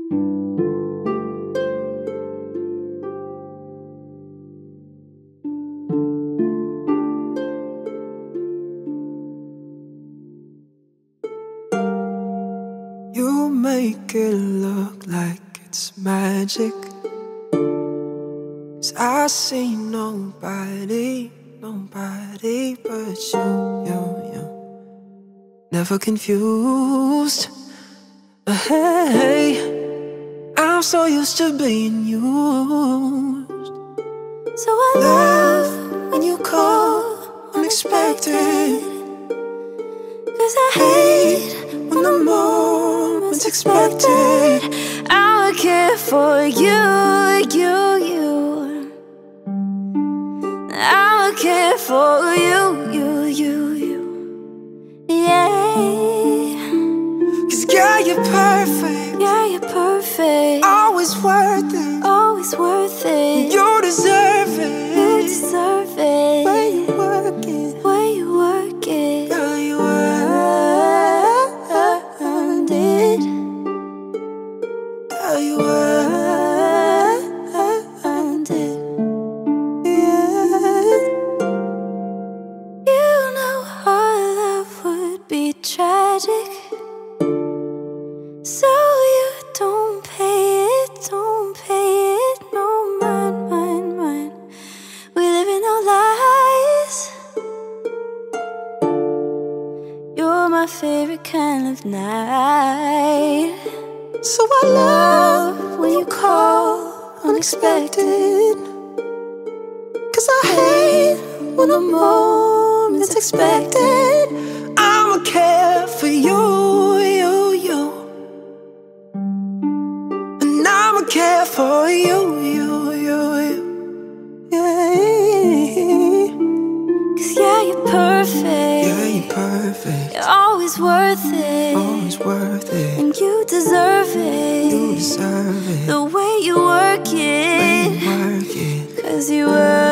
You make it look like it's magic, 'cause I see nobody but you. Never confused. Hey, I'm so used to being used. So I love when you call unexpected, 'cause I hate when the moment's expected. I would care for you. I would care for you. Yeah. 'Cause girl, you're perfect. Yeah, you're perfect. Always worth it. Always worth it. You deserve it. You deserve it. Where you work it. Where you work it. Girl, you earned it. Girl, you earned it. Yeah. You know our love would be tragic, so you don't pay it, no, mine. We live in our lies. You're my favorite kind of night. So I love when you call unexpected, 'cause I hate when a moment's expected. I'ma care for you. And I'ma care for you. Yeah. 'Cause yeah, you're perfect. Yeah, you're perfect. You're always worth it. Always worth it. And you deserve it. You deserve it. The way you work it. 'Cause you work